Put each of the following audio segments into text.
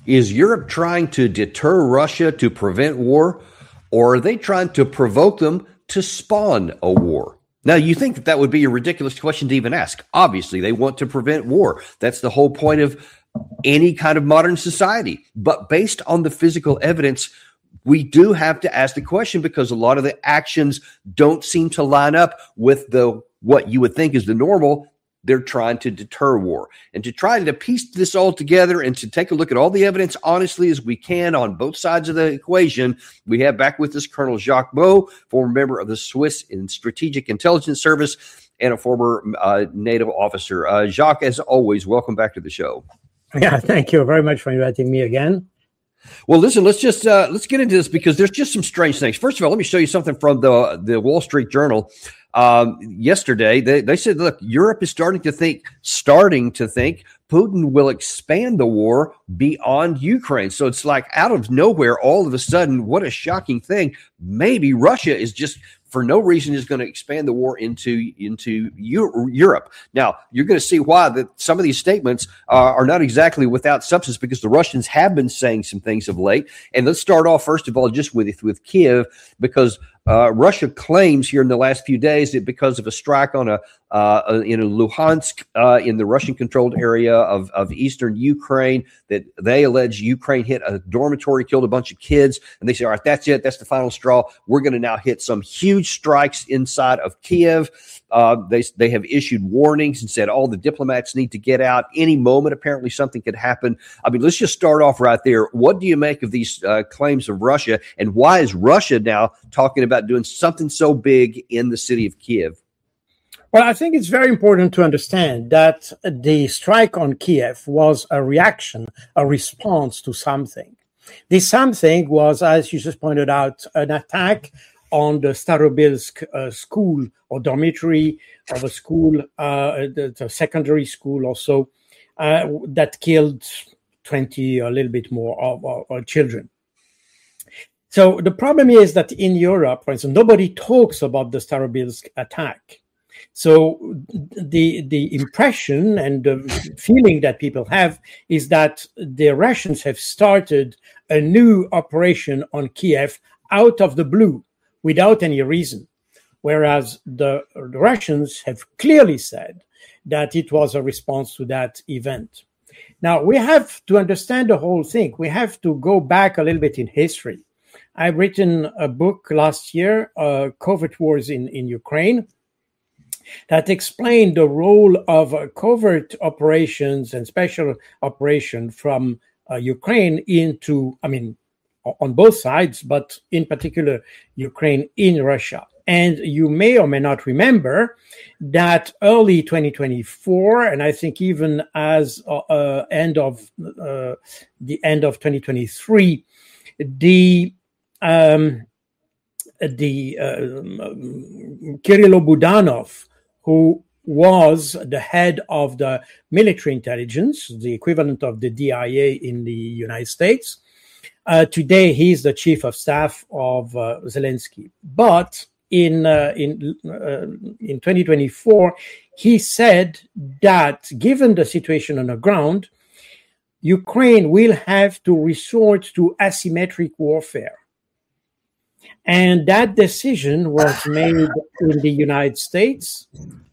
Is Europe trying to deter Russia to prevent war, or are they trying to provoke them to spawn a war? Now, you think that would be a ridiculous question to even ask. Obviously, they want to prevent war. That's the whole point of any kind of modern society. But based on the physical evidence, we do have to ask the question, because a lot of the actions don't seem to line up with what you would think is the normal. They're trying to deter war. And to try to piece this all together and to take a look at all the evidence honestly as we can on both sides of the equation, we have back with us Colonel Jacques Beau, former member of the Swiss Strategic Intelligence Service and a former NATO officer. Jacques, as always, welcome back to the show. Yeah, thank you very much for inviting me again. Well, listen, let's get into this, because there's just some strange things. First of all, let me show you something from the Wall Street Journal. Yesterday, they said, look, Europe is starting to think Putin will expand the war beyond Ukraine. So it's like out of nowhere, all of a sudden, what a shocking thing. Maybe Russia is just, for no reason, is going to expand the war into Europe. Now, you're going to see why that some of these statements are not exactly without substance, because the Russians have been saying some things of late. And let's start off, first of all, just with Kiev, because Russia claims here in the last few days that because of a strike on in Luhansk, in the Russian-controlled area of eastern Ukraine, that they allege Ukraine hit a dormitory, killed a bunch of kids, and they say, all right, that's it. That's the final straw. We're going to now hit some huge strikes inside of Kiev. They have issued warnings and said all the diplomats need to get out any moment. Apparently something could happen. I mean, let's just start off right there. What do you make of these claims of Russia, and why is Russia now talking about doing something so big in the city of Kiev? Well, I think it's very important to understand that the strike on Kiev was a reaction, a response to something. This something was, as you just pointed out, an attack on the Starobilsk school or dormitory of a school, the secondary school also, that killed 20, a little bit more of children. So the problem is that in Europe, for instance, nobody talks about the Starobilsk attack. So the impression and the feeling that people have is that the Russians have started a new operation on Kiev out of the blue, without any reason, whereas the Russians have clearly said that it was a response to that event. Now, we have to understand the whole thing. We have to go back a little bit in history. I've written a book last year, Covert Wars in Ukraine, that explained the role of covert operations and special operation from Ukraine into, on both sides, but in particular, Ukraine in Russia. And you may or may not remember that early 2024, and I think even as the end of 2023, Kirill Budanov, who was the head of the military intelligence, the equivalent of the DIA in the United States. Today, he's the chief of staff of Zelensky. But in 2024, he said that given the situation on the ground, Ukraine will have to resort to asymmetric warfare. And that decision was made in the United States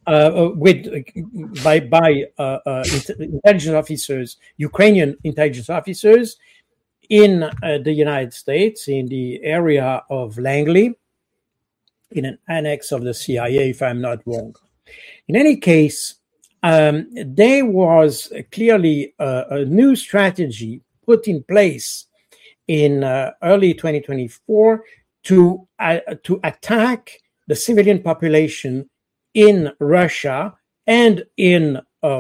by intelligence officers, Ukrainian intelligence officers in the United States, in the area of Langley, in an annex of the CIA, if I'm not wrong. In any case, there was clearly a new strategy put in place in early 2024 to attack the civilian population in Russia and in,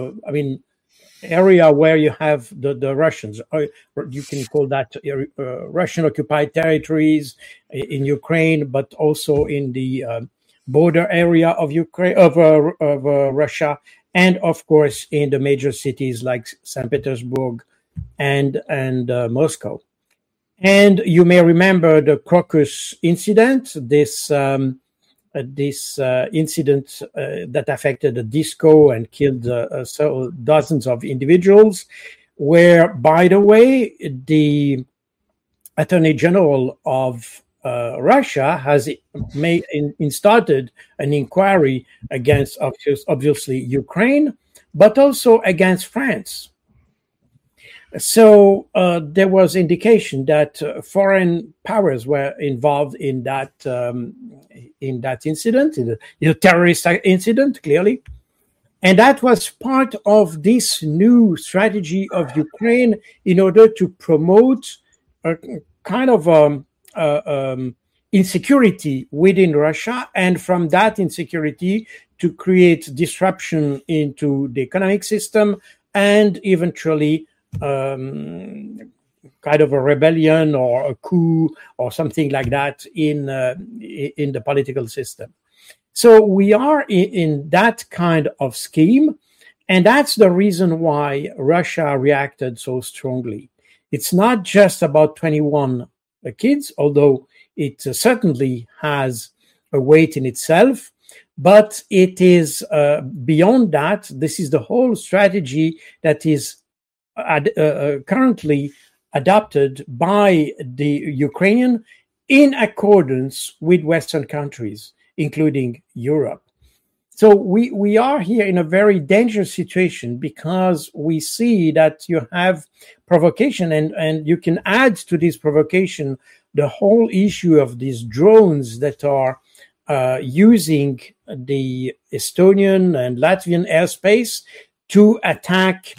area where you have the Russians, or you can call that Russian occupied territories in Ukraine, but also in the border area of Ukraine, of Russia, and of course in the major cities like St. Petersburg and Moscow. And you may remember the Crocus incident, this incident that affected a disco and killed dozens of individuals, where, by the way, the Attorney General of Russia has started an inquiry against, obviously, Ukraine, but also against France. So there was indication that foreign powers were involved in that incident, in the terrorist incident, clearly. And that was part of this new strategy of Ukraine in order to promote a kind of insecurity within Russia, and from that insecurity to create disruption into the economic system and eventually kind of a rebellion or a coup or something like that in the political system. So we are in that kind of scheme, and that's the reason why Russia reacted so strongly. It's not just about 21 kids, although it certainly has a weight in itself, but it is beyond that. This is the whole strategy that is currently adopted by the Ukrainian in accordance with Western countries, including Europe. So we are here in a very dangerous situation because we see that you have provocation, and you can add to this provocation the whole issue of these drones that are using the Estonian and Latvian airspace to attack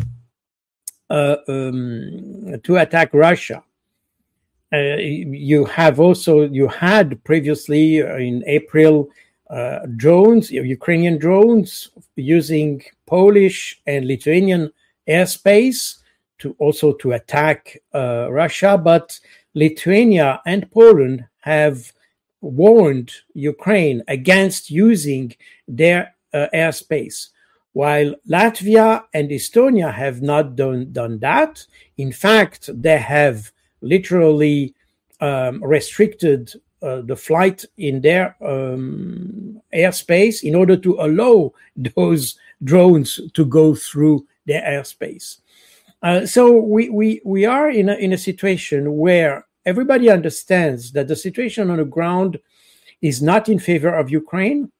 Russia. You had previously in April drones, Ukrainian drones using Polish and Lithuanian airspace to attack Russia, but Lithuania and Poland have warned Ukraine against using their airspace, while Latvia and Estonia have not done that. In fact, they have literally restricted the flight in their airspace in order to allow those drones to go through their airspace. So we are in a situation where everybody understands that the situation on the ground is not in favor of Ukraine.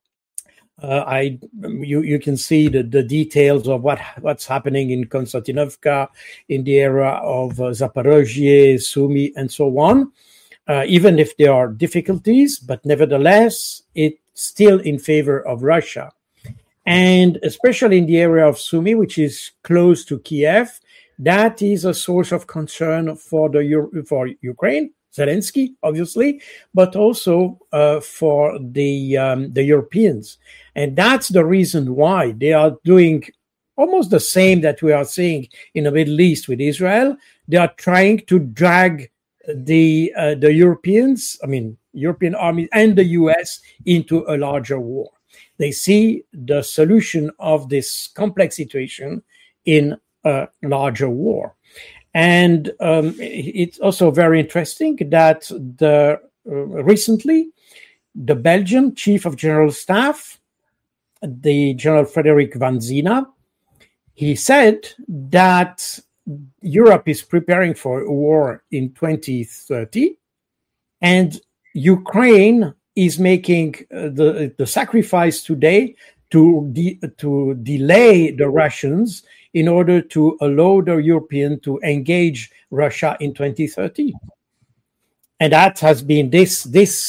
You can see the details of what's happening in Konstantinovka, in the area of Zaporozhye, Sumy, and so on. Even if there are difficulties, but nevertheless, it's still in favor of Russia. And especially in the area of Sumy, which is close to Kiev, that is a source of concern for Ukraine, Zelensky, obviously, but also for the Europeans. And that's the reason why they are doing almost the same that we are seeing in the Middle East with Israel. They are trying to drag the Europeans, European armies and the US into a larger war. They see the solution of this complex situation in a larger war. And it's also very interesting that recently the Belgian Chief of General Staff, the General Frederick van Zina, he said that Europe is preparing for a war in 2030, and Ukraine is making the sacrifice today to delay the Russians in order to allow the European to engage Russia in 2030. And that has been this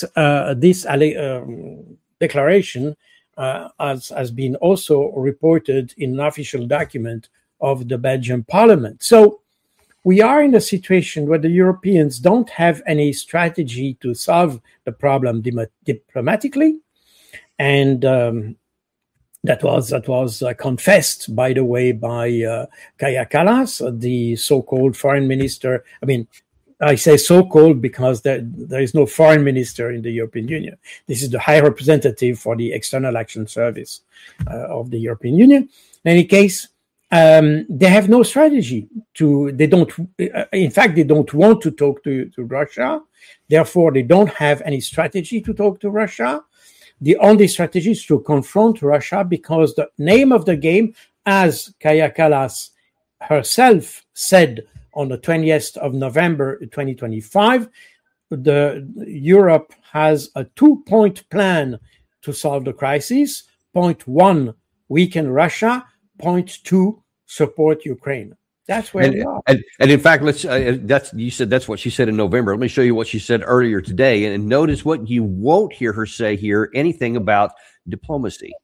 declaration has been also reported in an official document of the Belgian Parliament. So we are in a situation where the Europeans don't have any strategy to solve the problem diplomatically, and that was confessed, by the way, by Kaja Kallas, the so-called foreign minister. I say so-called because there is no foreign minister in the European Union. This is the High Representative for the External Action Service of the European Union. In any case, they have no strategy they don't want to talk to Russia. Therefore, they don't have any strategy to talk to Russia. The only strategy is to confront Russia, because the name of the game, as Kaja Kallas herself said on the 20th of November 2025, Europe has a 2-point plan to solve the crisis. Point 1, weaken Russia. Point 2, support Ukraine. That's where we are. And in fact, you said that's what she said in November. Let me show you what she said earlier today. And notice what you won't hear her say here, anything about diplomacy.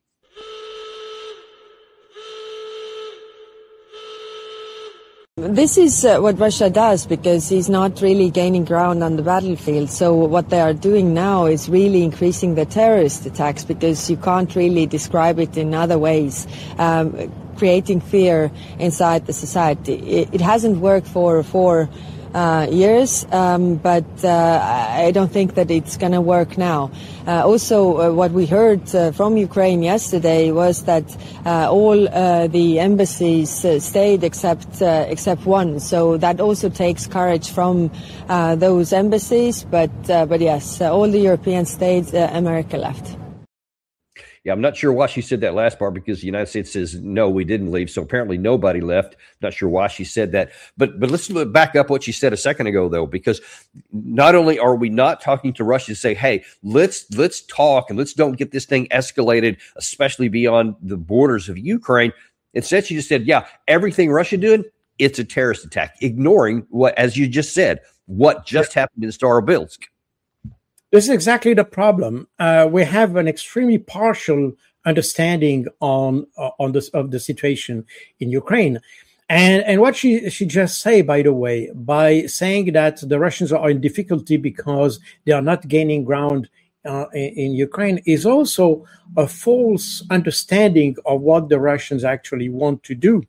This is what Russia does, because he's not really gaining ground on the battlefield. So what they are doing now is really increasing the terrorist attacks, because you can't really describe it in other ways. Creating fear inside the society. It hasn't worked for 4 years, but I don't think that it's going to work now. Also, what we heard from Ukraine yesterday was that all the embassies stayed except one. So that also takes courage from those embassies. But yes, all the Europeans stayed. America left. Yeah, I'm not sure why she said that last part, because the United States says, no, we didn't leave. So apparently nobody left. Not sure why she said that. But let's back up what she said a second ago, though, because not only are we not talking to Russia to say, hey, let's talk and let's don't get this thing escalated, especially beyond the borders of Ukraine. Instead, she just said, yeah, everything Russia doing, it's a terrorist attack, ignoring what, as you just said, what just happened in Starobilsk. This is exactly the problem. We have an extremely partial understanding of the situation in Ukraine. And what she just say, by the way, by saying that the Russians are in difficulty because they are not gaining ground in Ukraine, is also a false understanding of what the Russians actually want to do.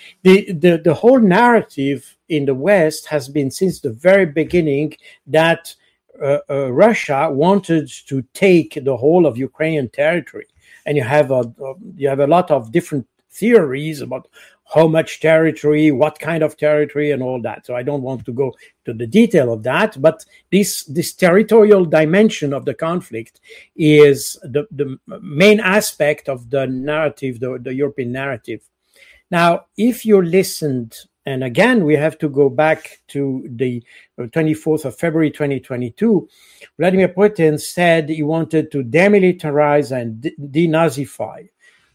The whole narrative in the West has been since the very beginning that Russia wanted to take the whole of Ukrainian territory, and you have a lot of different theories about how much territory, what kind of territory, and all that. So I don't want to go to the detail of that, but this territorial dimension of the conflict is the main aspect of the narrative, the European narrative. Now, if you listened, and again, we have to go back to the 24th of February 2022. Vladimir Putin said he wanted to demilitarize and denazify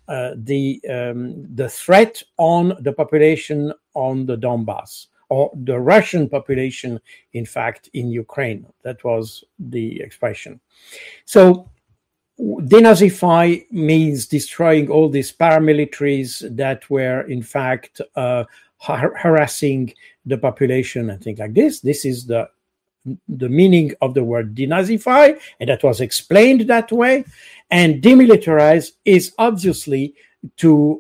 the threat on the population on the Donbass, or the Russian population, in fact, in Ukraine. That was the expression. So denazify means destroying all these paramilitaries that were, in fact, harassing the population and things like this. This is the meaning of the word denazify, and that was explained that way. And demilitarize is obviously to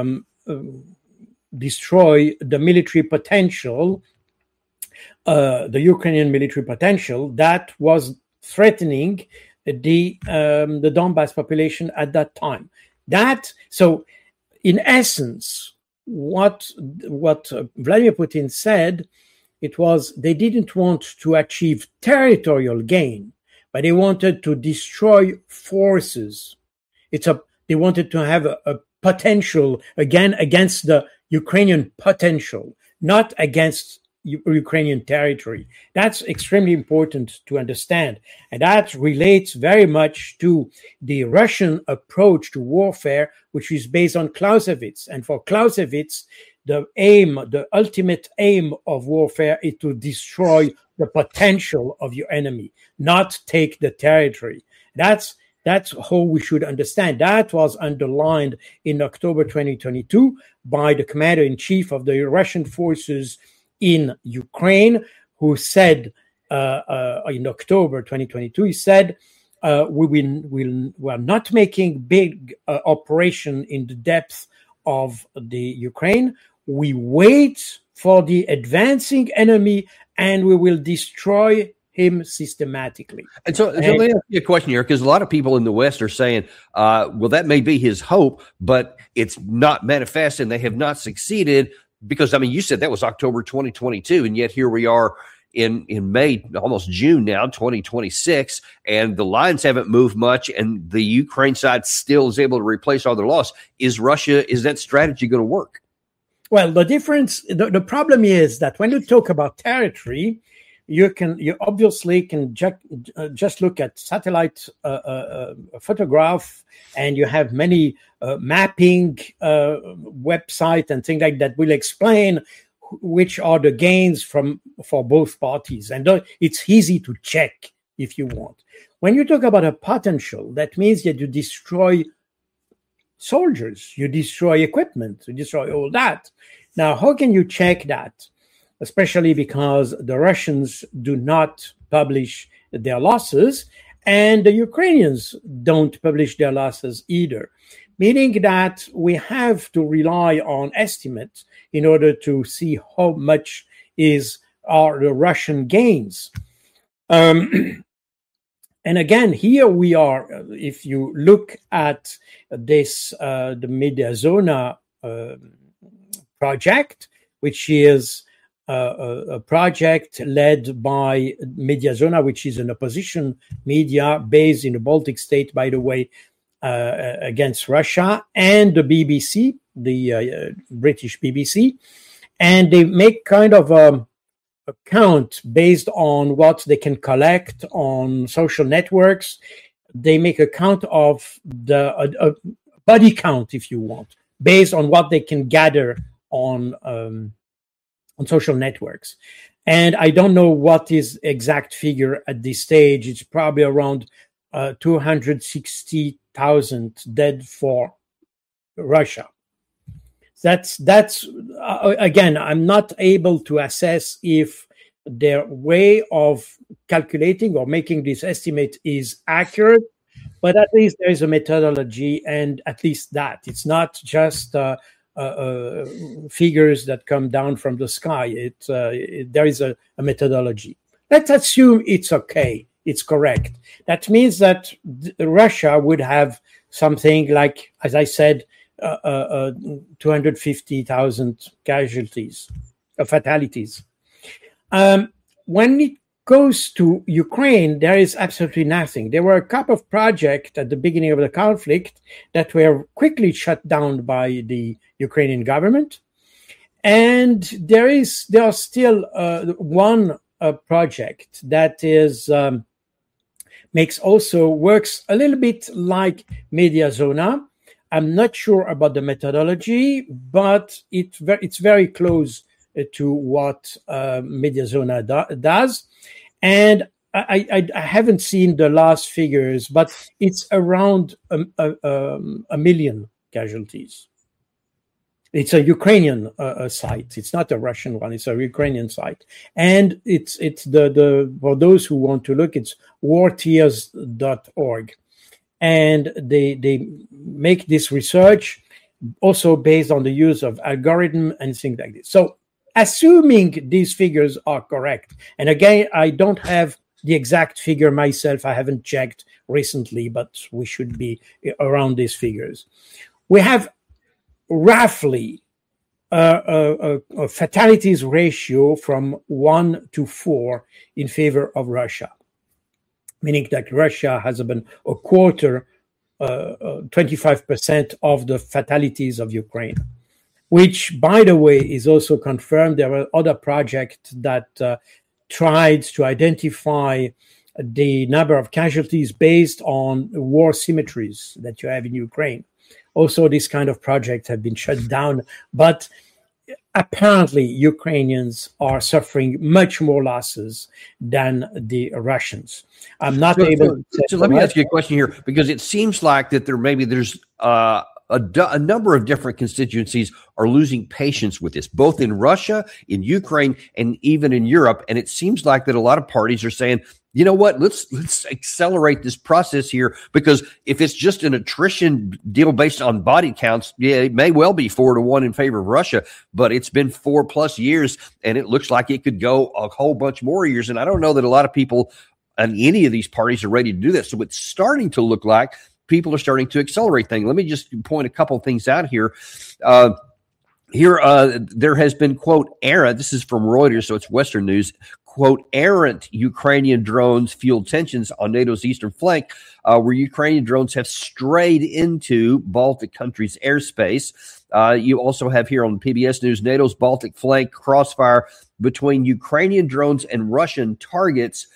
destroy the military potential, the Ukrainian military potential that was threatening the Donbass population at that time. So, in essence, what Vladimir Putin said, it was they didn't want to achieve territorial gain, but they wanted to destroy forces. They wanted to have a potential, again, against the Ukrainian potential, not against Ukrainian territory. That's extremely important to understand. And that relates very much to the Russian approach to warfare, which is based on Clausewitz. And for Clausewitz, the ultimate aim of warfare is to destroy the potential of your enemy, not take the territory. That's how we should understand. That was underlined in October 2022 by the commander-in-chief of the Russian forces in Ukraine, who said in October 2022, he said, we are not making big operation in the depth of the Ukraine. We wait for the advancing enemy, and we will destroy him systematically. And so let me ask you a question here, because a lot of people in the West are saying, well, that may be his hope, but it's not manifest and they have not succeeded. Because, I mean, you said that was October 2022, and yet here we are in May, almost June now, 2026, and the lines haven't moved much, and the Ukraine side still is able to replace all their loss. Is that strategy going to work? Well, the difference, the problem is that when you talk about territory, you obviously can just look at satellite photograph, and you have many mapping website and things like that will explain which are the gains for both parties, and it's easy to check if you want. When you talk about a potential, that means that you destroy soldiers, you destroy equipment, you destroy all that. Now, how can you check that? Especially because the Russians do not publish their losses, and the Ukrainians don't publish their losses either, meaning that we have to rely on estimates in order to see how much are the Russian gains. And again, here we are, if you look at this, the Mediazona project, which is a project led by Mediazona, which is an opposition media based in the Baltic state, by the way, against Russia, and the BBC, the British BBC. And they make kind of a count based on what they can collect on social networks. They make a count of the body count, if you want, based on what they can gather on social networks. And I don't know what is exact figure at this stage. It's probably around 260,000 dead for Russia. That's again, I'm not able to assess if their way of calculating or making this estimate is accurate, but at least there is a methodology, and at least that it's not just figures that come down from the sky. There is a methodology. Let's assume it's okay, it's correct. That means that Russia would have something like, as I said, 250,000 casualties, fatalities. When it goes to Ukraine, there is absolutely nothing. There were a couple of projects at the beginning of the conflict that were quickly shut down by the Ukrainian government. And there are still one project that is works a little bit like Mediazona. I'm not sure about the methodology, but it's very close to what Mediazona does. And I haven't seen the last figures, but it's around a million casualties. It's a Ukrainian site. It's not a Russian one. It's a Ukrainian site. And it's the for those who want to look, it's wartears.org. And they make this research also based on the use of algorithm and things like this. So assuming these figures are correct, and again, I don't have the exact figure myself. I haven't checked recently, but we should be around these figures. We have roughly a fatalities ratio from 1 to 4 in favor of Russia, meaning that Russia has about a quarter, 25% of the fatalities of Ukraine, which, by the way, is also confirmed. There were other projects that tried to identify the number of casualties based on war symmetries that you have in Ukraine. Also, this kind of projects have been shut down, but apparently Ukrainians are suffering much more losses than the Russians. I'm not able to... So let me ask you a question here, because it seems like that there's a number of different constituencies are losing patience with this, both in Russia, in Ukraine, and even in Europe. And it seems like that a lot of parties are saying, you know what, let's accelerate this process here, because if it's just an attrition deal based on body counts, yeah, it may well be 4-1 in favor of Russia, but it's been 4+ years, and it looks like it could go a whole bunch more years. And I don't know that a lot of people and any of these parties are ready to do this. So it's starting to look like people are starting to accelerate things. Let me just point a couple of things out here. Here, there has been, quote, errant, this is from Reuters, so it's Western news, quote, errant Ukrainian drones fueled tensions on NATO's eastern flank, where Ukrainian drones have strayed into Baltic countries' airspace. You also have here on PBS News, NATO's Baltic flank crossfire between Ukrainian drones and Russian targets.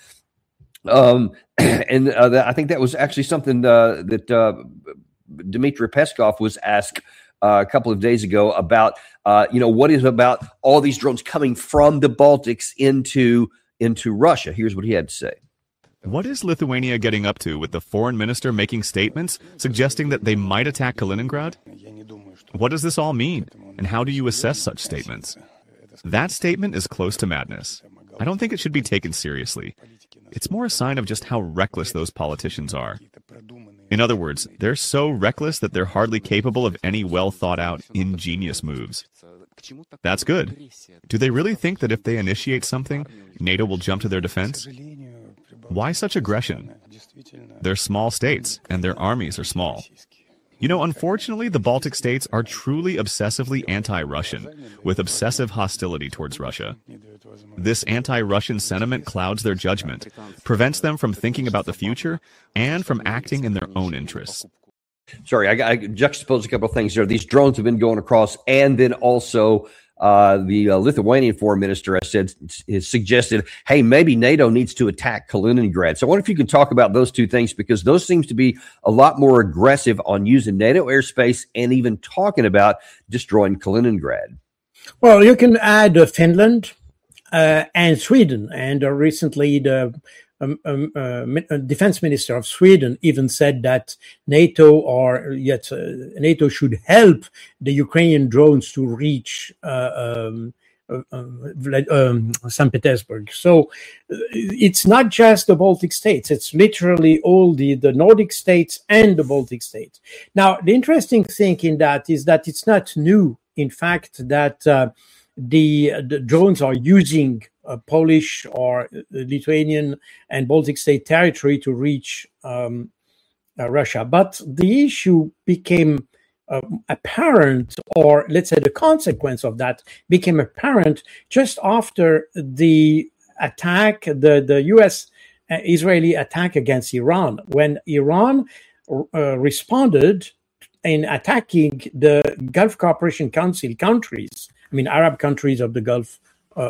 I think that was actually something that Dmitry Peskov was asked a couple of days ago about, what is about all these drones coming from the Baltics into Russia. Here's what he had to say. What is Lithuania getting up to with the foreign minister making statements suggesting that they might attack Kaliningrad? What does this all mean, and how do you assess such statements? That statement is close to madness. I don't think it should be taken seriously. It's more a sign of just how reckless those politicians are. In other words, they're so reckless that they're hardly capable of any well-thought-out, ingenious moves. That's good. Do they really think that if they initiate something, NATO will jump to their defense? Why such aggression? They're small states, and their armies are small. Unfortunately, the Baltic states are truly obsessively anti-Russian, with obsessive hostility towards Russia. This anti-Russian sentiment clouds their judgment, prevents them from thinking about the future, and from acting in their own interests. Sorry, I juxtaposed a couple of things there. These drones have been going across, and then also the Lithuanian foreign minister has suggested, hey, maybe NATO needs to attack Kaliningrad. So I wonder if you can talk about those two things, because those seems to be a lot more aggressive on using NATO airspace and even talking about destroying Kaliningrad. Well, you can add Finland and Sweden. And recently the defense minister of Sweden even said that NATO should help the Ukrainian drones to reach St. Petersburg. So it's not just the Baltic states. It's literally all the Nordic states and the Baltic states. Now, the interesting thing in that is that it's not new, in fact, that the drones are using Polish or Lithuanian and Baltic state territory to reach Russia. But the issue became apparent, or let's say the consequence of that became apparent just after the attack, the U.S.-Israeli attack against Iran, when Iran responded in attacking the Gulf Cooperation Council countries, Arab countries of the Gulf.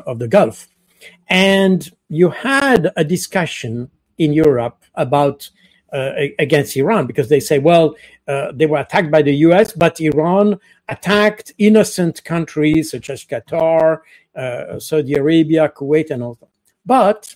And you had a discussion in Europe about against Iran, because they say, well, they were attacked by the U.S., but Iran attacked innocent countries such as Qatar, Saudi Arabia, Kuwait, and all that. But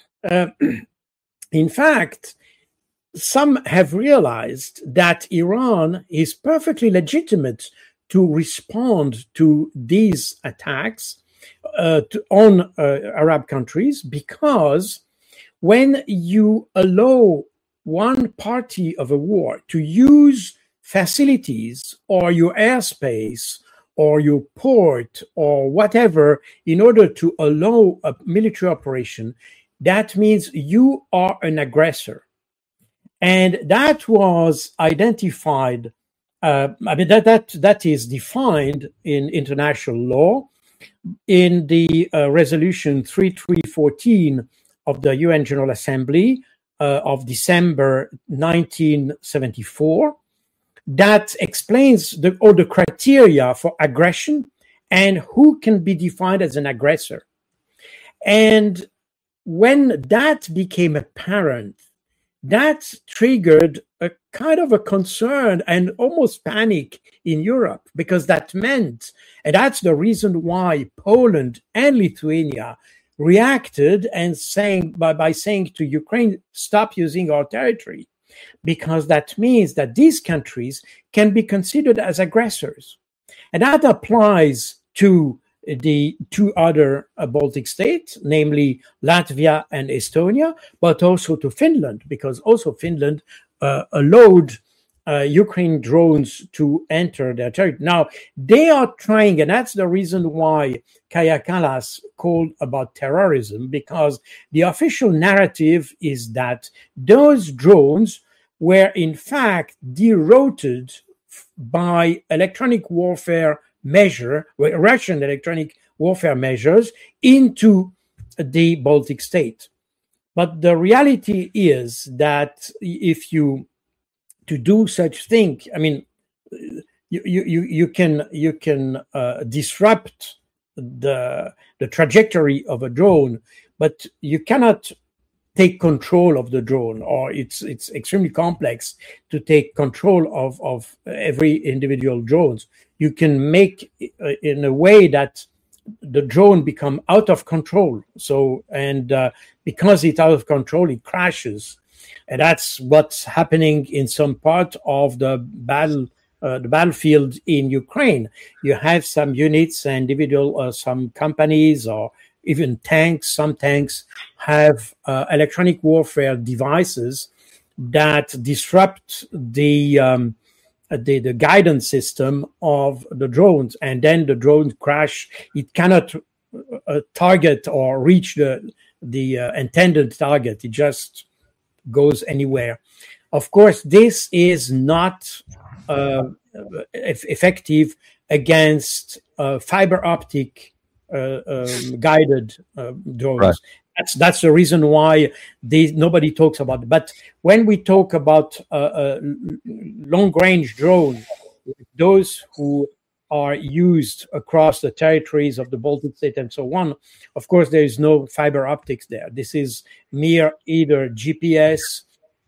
in fact, some have realized that Iran is perfectly legitimate to respond to these attacks on Arab countries, because when you allow one party of a war to use facilities or your airspace or your port or whatever in order to allow a military operation, that means you are an aggressor. And that was identified, that is defined in international law in the resolution 3314 of the UN General Assembly of December 1974, that explains all the criteria for aggression and who can be defined as an aggressor. And when that became apparent, that triggered a kind of a concern and almost panic in Europe, because that meant, and that's the reason why Poland and Lithuania reacted and saying by saying to Ukraine, stop using our territory, because that means that these countries can be considered as aggressors. And that applies to the two other Baltic states, namely Latvia and Estonia, but also to Finland, because also Finland allowed Ukraine drones to enter their territory. Now, they are trying, and that's the reason why Kaja Kallas called about terrorism, because the official narrative is that those drones were in fact derouted by electronic warfare Russian electronic warfare measures into the Baltic state. But the reality is that if you to do such thing, I mean, you can disrupt the trajectory of a drone, but you cannot take control of the drone, or it's extremely complex to take control of every individual drones. You can make in a way that the drone become out of control. So, and because it's out of control, it crashes. And that's what's happening in some part of the battlefield in Ukraine. You have some units and individual, some companies or even tanks. Some tanks have electronic warfare devices that disrupt the guidance system of the drones, and then the drones crash. It cannot target or reach the intended target. It just goes anywhere. Of course, this is not effective against fiber optic guided drones. Right. That's the reason why nobody talks about it. But when we talk about long-range drones, those who are used across the territories of the Baltic state and so on, of course, there is no fiber optics there. This is mere either GPS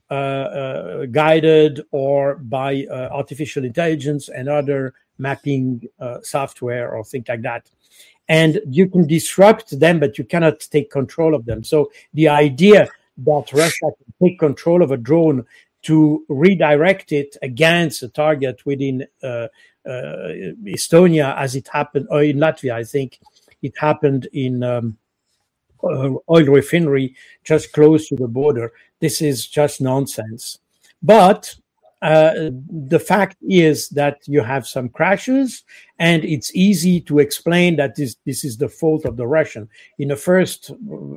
guided or by artificial intelligence and other mapping software or things like that. And you can disrupt them, but you cannot take control of them. So the idea that Russia can take control of a drone to redirect it against a target within Estonia, as it happened, or in Latvia, I think it happened in oil refinery just close to the border. This is just nonsense. But the fact is that you have some crashes, and it's easy to explain that this is the fault of the Russian. In the first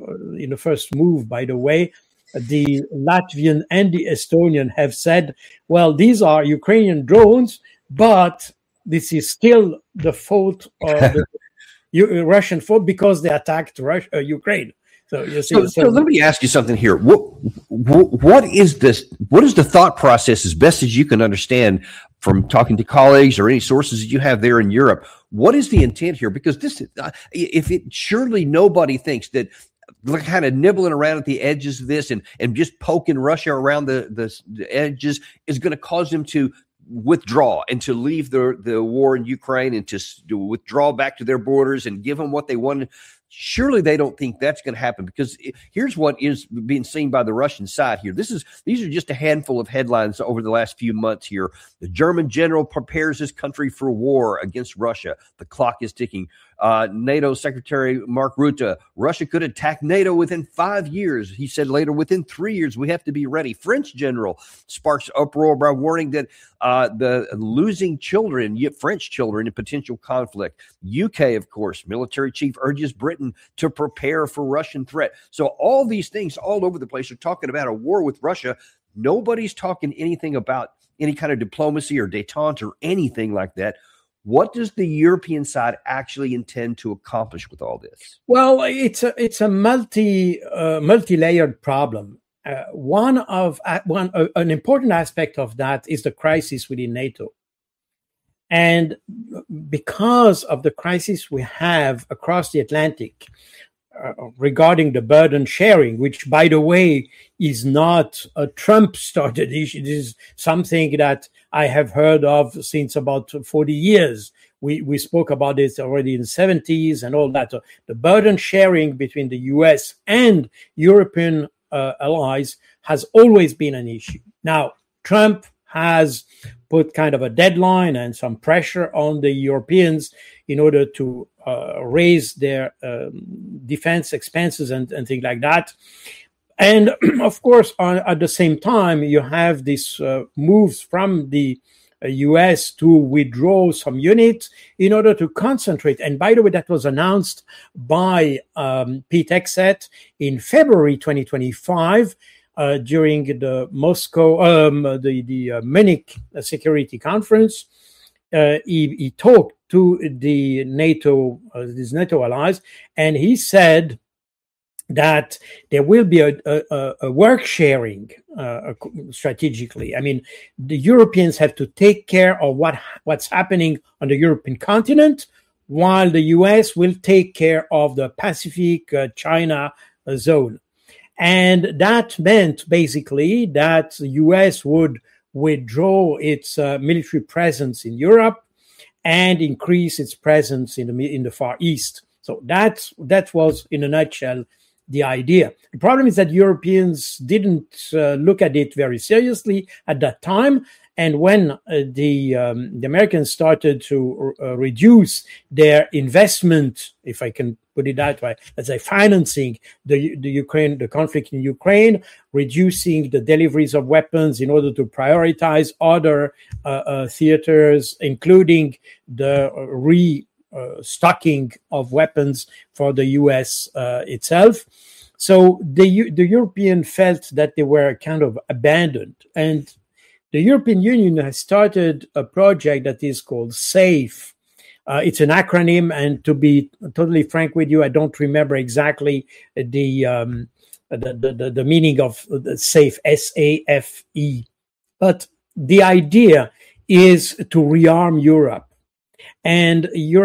move, by the way, the Latvian and the Estonian have said, well, these are Ukrainian drones, but this is still the fault of the Russian fault because they attacked Ukraine. So, you see, so let me ask you something here. What is this? What is the thought process, as best as you can understand from talking to colleagues or any sources that you have there in Europe? What is the intent here? Because this, surely nobody thinks that kind of nibbling around at the edges of this and just poking Russia around the edges is going to cause them to withdraw and to leave the war in Ukraine and to withdraw back to their borders and give them what they wanted. Surely they don't think that's going to happen, because here's what is being seen by the Russian side here. These are just a handful of headlines over the last few months here. The German general prepares his country for war against Russia. The clock is ticking. NATO Secretary Mark Rutte, Russia could attack NATO within 5 years. He said later, within 3 years, we have to be ready. French general sparks uproar by warning that the losing children, French children, in potential conflict. UK, of course, military chief urges Britain to prepare for Russian threat. So all these things all over the place are talking about a war with Russia. Nobody's talking anything about any kind of diplomacy or détente or anything like that. What does the European side actually intend to accomplish with all this? Well, it's a multi-layered problem. An important aspect of that is the crisis within NATO. And because of the crisis we have across the Atlantic regarding the burden sharing, which, by the way, is not a Trump-started issue. This is something that I have heard of since about 40 years. We spoke about it already in the 70s and all that. So the burden sharing between the US and European allies has always been an issue. Now, Trump has put kind of a deadline and some pressure on the Europeans in order to raise their defense expenses and things like that. And of course, at the same time, you have these moves from the US to withdraw some units in order to concentrate. And by the way, that was announced by Pete Hegseth in February 2025 during the Munich Security Conference. He talked to the NATO, these NATO allies, and he said that there will be a work sharing strategically. I mean, the Europeans have to take care of what's happening on the European continent, while the US will take care of the Pacific China zone. And that meant basically that the US would withdraw its military presence in Europe and increase its presence in the Far East. So that was, in a nutshell, the idea. The problem is that Europeans didn't look at it very seriously at that time. And when the Americans started to reduce their investment, if I can put it that way, as a financing the conflict in Ukraine, reducing the deliveries of weapons in order to prioritize other theaters, including the restocking of weapons for the U.S. Itself. So the European felt that they were kind of abandoned, and the European Union has started a project that is called SAFE. It's an acronym, and to be totally frank with you, I don't remember exactly the meaning of the SAFE, S-A-F-E. But the idea is to rearm Europe, and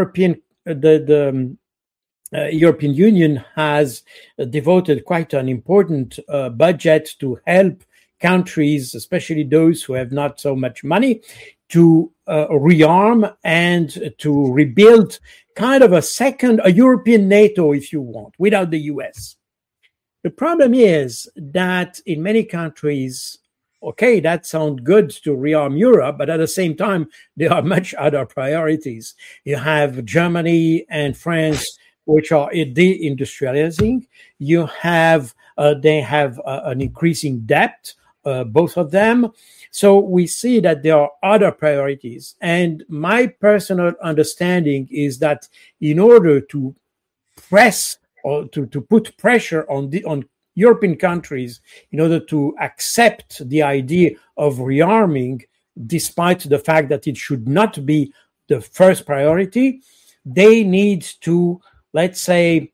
the European Union has devoted quite an important budget to help countries, especially those who have not so much money, to rearm and to rebuild kind of a European NATO, if you want, without the US. The problem is that in many countries, okay, that sounds good to rearm Europe, but at the same time, there are much other priorities. You have Germany and France, which are deindustrializing. You have, they have an increasing debt, both of them. So we see that there are other priorities. And my personal understanding is that in order to press or to put pressure on European countries in order to accept the idea of rearming, despite the fact that it should not be the first priority, they need to, let's say,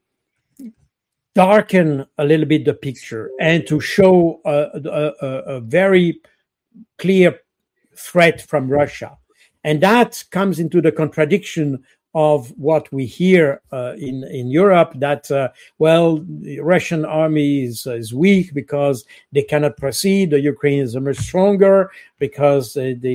darken a little bit the picture and to show a very clear threat from Russia. And that comes into the contradiction of what we hear in Europe, that, the Russian army is weak because they cannot proceed. The Ukrainians are much stronger because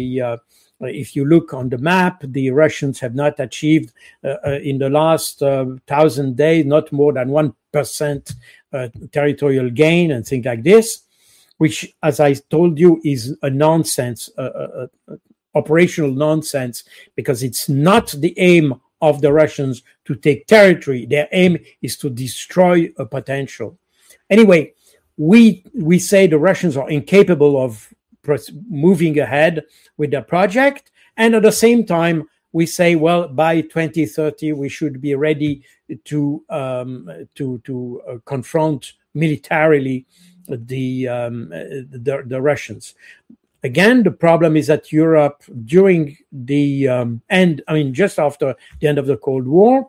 if you look on the map, the Russians have not achieved in the last 1,000 days, not more than 1% territorial gain and things like this, which, as I told you, is a nonsense, operational nonsense, because it's not the aim of the Russians to take territory. Their aim is to destroy a potential. Anyway, we say the Russians are incapable of moving ahead with their project, and at the same time we say, well, by 2030 we should be ready to confront militarily the Russians. Again, the problem is that Europe, during the just after the end of the Cold War,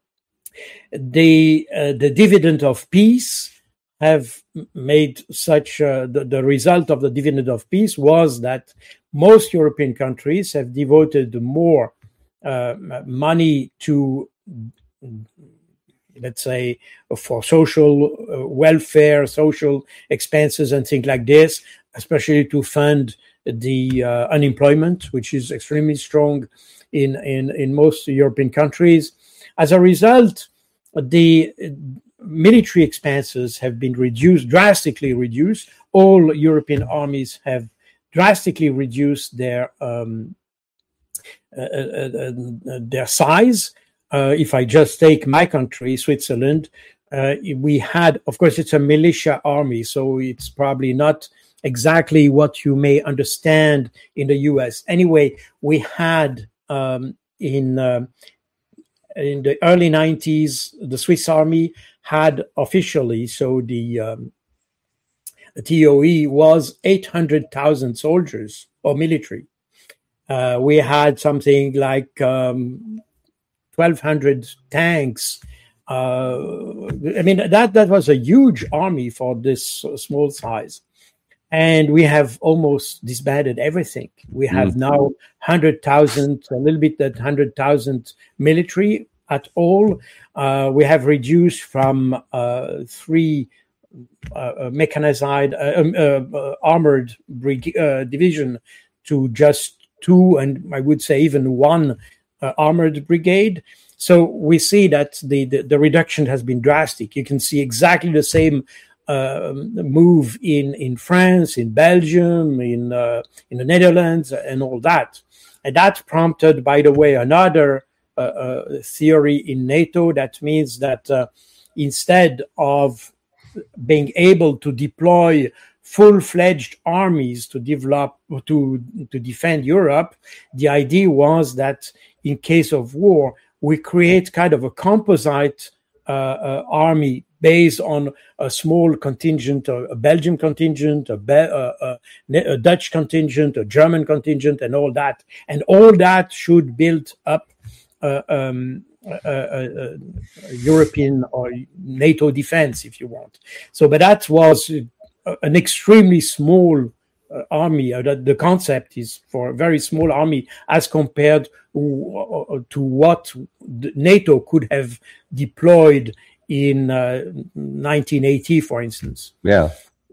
the dividend of peace have made such the result of the dividend of peace was that most European countries have devoted more money to, let's say, for social welfare, social expenses and things like this, especially to fund the unemployment, which is extremely strong in most European countries. As a result, the military expenses have been drastically reduced. All European armies have drastically reduced their size. If I just take my country, Switzerland, we had, of course, it's a militia army, so it's probably not exactly what you may understand in the US. Anyway, we had in the early 90s, the Swiss army had officially, so the TOE was 800,000 soldiers or military. We had something like 1,200 tanks. I mean, that was a huge army for this small size. And we have almost disbanded everything. We have now 100,000, a little bit that 100,000 military at all. We have reduced from 3 mechanized armored division to just 2, and I would say even 1 armored brigade. So we see that the reduction has been drastic. You can see exactly the same move in France, in Belgium, in the Netherlands, and all that. And that prompted, by the way, another theory in NATO. That means that instead of being able to deploy full-fledged armies to defend Europe, the idea was that in case of war, we create kind of a composite army based on a small contingent, a Belgian contingent, a Dutch contingent, a German contingent, and all that. And all that should build up European or NATO defense, if you want. So, but that was an extremely small army. The concept is for a very small army as compared to what NATO could have deployed in 1980, for instance. Yeah.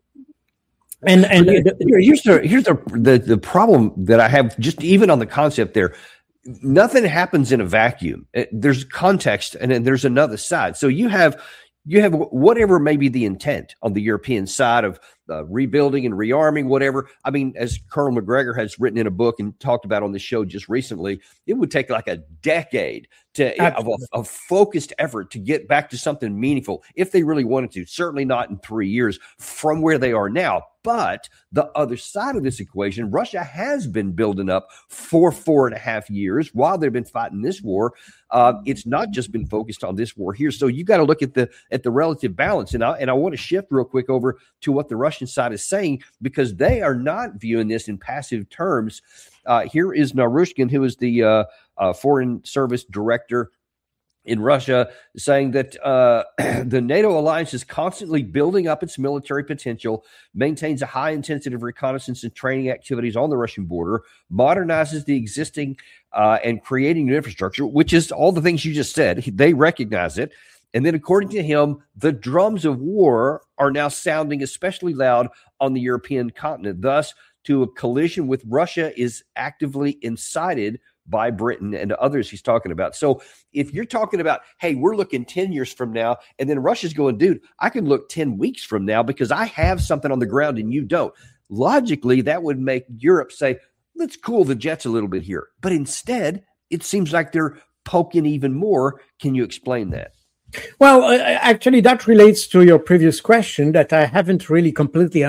And here's the problem that I have, just even on the concept there. Nothing happens in a vacuum. There's context, and then there's another side. So you have whatever may be the intent on the European side of rebuilding and rearming, whatever. I mean, as Colonel McGregor has written in a book and talked about on the show just recently, it would take like a decade of a focused effort to get back to something meaningful if they really wanted to. Certainly not in 3 years from where they are now. But the other side of this equation, Russia has been building up for 4.5 years while they've been fighting this war. It's not just been focused on this war here. So you got to look at the relative balance. And I want to shift real quick over to what the Russian side is saying, because they are not viewing this in passive terms. Here is Naryshkin, who is the Foreign Service Director in Russia, saying that the NATO alliance is constantly building up its military potential, maintains a high intensity of reconnaissance and training activities on the Russian border, modernizes the existing and creating new infrastructure, which is all the things you just said. They recognize it. And then, according to him, the drums of war are now sounding especially loud on the European continent. Thus, to a collision with Russia is actively incited by Britain and others he's talking about. So if you're talking about, hey, we're looking 10 years from now, and then Russia's going, dude, I can look 10 weeks from now because I have something on the ground and you don't. Logically, that would make Europe say, let's cool the jets a little bit here. But instead, it seems like they're poking even more. Can you explain that? Well, actually, that relates to your previous question that I haven't really completely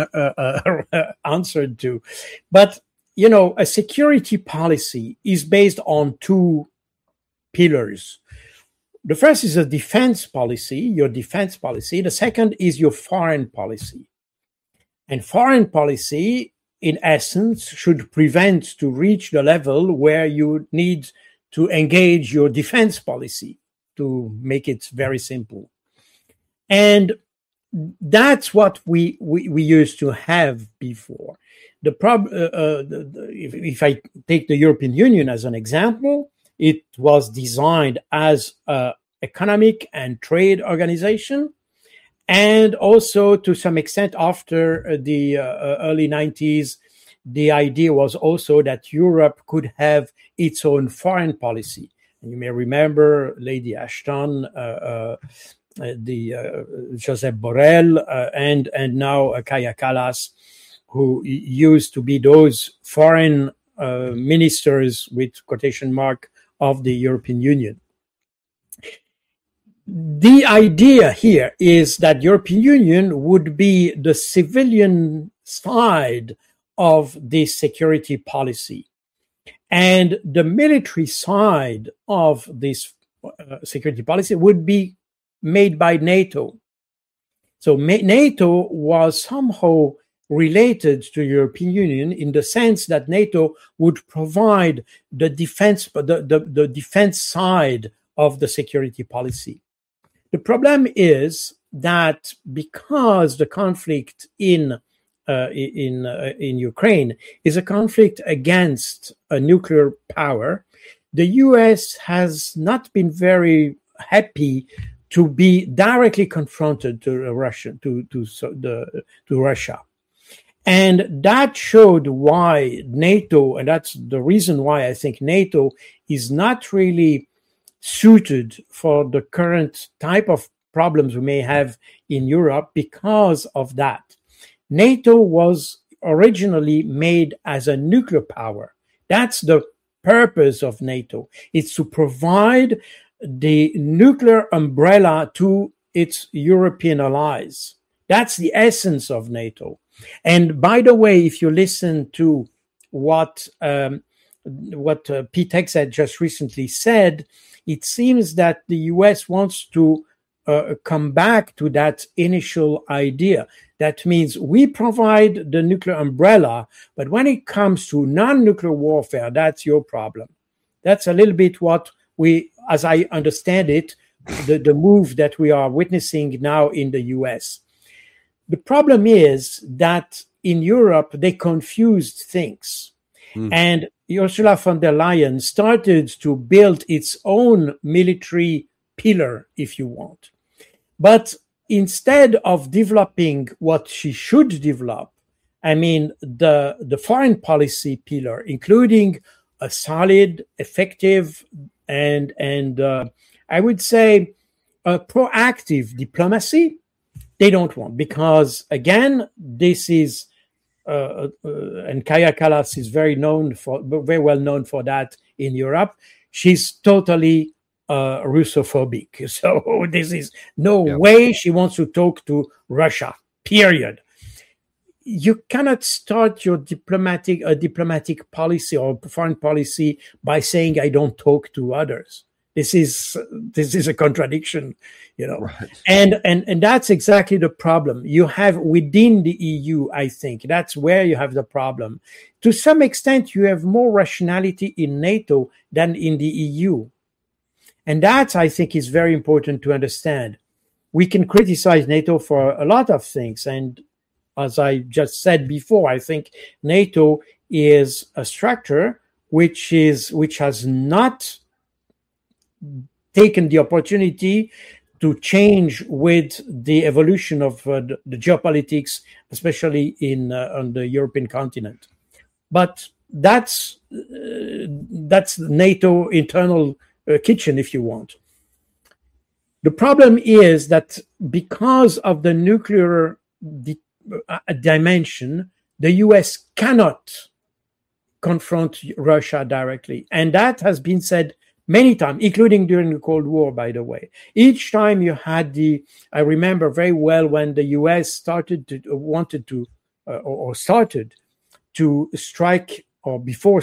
answered to. But, you know, a security policy is based on 2 pillars. The first is a defense policy, your defense policy. The second is your foreign policy. And foreign policy, in essence, should prevent to reach the level where you need to engage your defense policy, to make it very simple. And that's what we used to have before. The problem, if I take the European Union as an example, it was designed as an economic and trade organization, and also to some extent after the early 90s, the idea was also that Europe could have its own foreign policy. And you may remember Lady Ashton, Joseph Borrell, and now Kaja Kallas, who used to be those foreign ministers with quotation mark of the European Union. The idea here is that European Union would be the civilian side of this security policy. And the military side of this security policy would be made by NATO. So NATO was somehow related to the European Union in the sense that NATO would provide the defense, the defense side of the security policy. The problem is that because the conflict in Ukraine is a conflict against a nuclear power, the U.S. has not been very happy to be directly confronted to Russia, to Russia. And that showed why NATO, and that's the reason why I think NATO is not really suited for the current type of problems we may have in Europe because of that. NATO was originally made as a nuclear power. That's the purpose of NATO. It's to provide the nuclear umbrella to its European allies. That's the essence of NATO. And by the way, if you listen to what Pete Hegseth just recently said, it seems that the US wants to come back to that initial idea. That means we provide the nuclear umbrella, but when it comes to non-nuclear warfare, that's your problem. That's a little bit what we, as I understand it, the move that we are witnessing now in the US. The problem is that in Europe, they confused things. And Ursula von der Leyen started to build its own military pillar, if you want. But instead of developing what she should develop, I mean, the foreign policy pillar, including a solid, effective, and I would say a proactive diplomacy, they don't want, because again, this is and Kaja Kallas is very well known for that in Europe. She's totally Russophobic, so this is no way she wants to talk to Russia. Period. You cannot start your diplomatic policy or foreign policy by saying I don't talk to others. This is a contradiction, you know. Right. And that's exactly the problem you have within the EU. I think that's where you have the problem. To some extent, you have more rationality in NATO than in the EU. And that, I think, is very important to understand. We can criticize NATO for a lot of things. And as I just said before, I think NATO is a structure which has not taken the opportunity to change with the evolution of the geopolitics, especially on the European continent. But that's NATO internal kitchen, if you want. The problem is that because of the nuclear dimension, the US cannot confront Russia directly. And that has been said many times, including during the Cold War, by the way. Each time you had I remember very well when the US started to strike, or before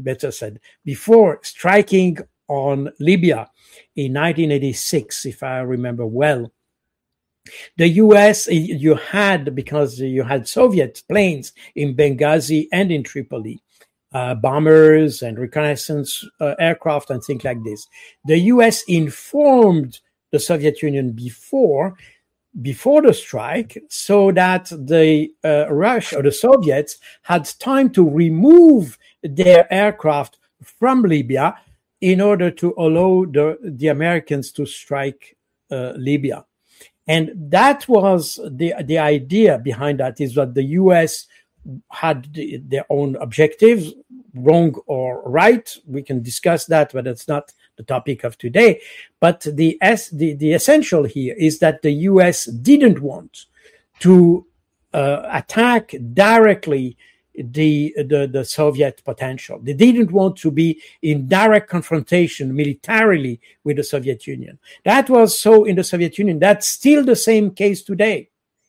striking on Libya in 1986, if I remember well. The US, because you had Soviet planes in Benghazi and in Tripoli, bombers and reconnaissance aircraft and things like this. The US informed the Soviet Union before the strike, so that the Soviets had time to remove their aircraft from Libya in order to allow the Americans to strike Libya. And that was the idea behind that, is that the US had their own objectives, wrong or right. We can discuss that, but it's not the topic of today. But the essential here is that the US didn't want to attack directly the Soviet potential. They didn't want to be in direct confrontation militarily with the Soviet Union. That was so in the Soviet Union. That's still the same case today.